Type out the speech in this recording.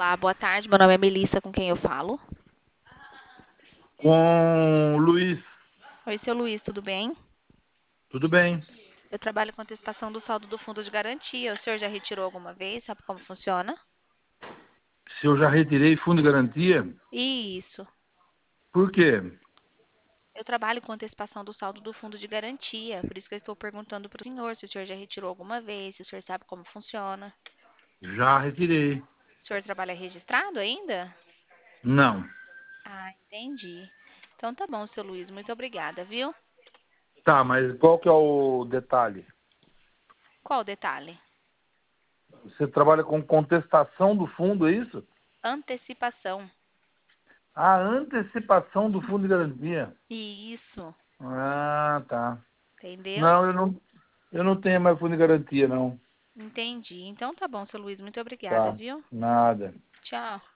Olá, boa tarde. Meu nome é Melissa, com quem eu falo? Com o Luiz, Oi, seu Luiz, tudo bem? tudo bem? Eu trabalho com antecipação do saldo do fundo de garantia. O senhor já retirou alguma vez? Sabe como funciona? Se eu já retirei fundo de garantia, Isso. por quê? Eu trabalho com antecipação do saldo do fundo de garantia. Por isso que eu estou perguntando para o senhor se o senhor já retirou alguma vez, se o senhor sabe como funciona. Já retirei. O senhor trabalha registrado ainda? Não. Ah, entendi. Então tá bom, seu Luiz. Muito obrigada, viu? Tá, mas qual que é o detalhe? Qual o detalhe? Você trabalha com contestação do fundo, é isso? Antecipação. A antecipação do fundo de garantia. Isso. Ah, tá. Entendeu? Não, eu não tenho mais fundo de garantia, não. Entendi. Então tá bom, seu Luiz. Muito obrigada, Tá, viu? nada. Tchau.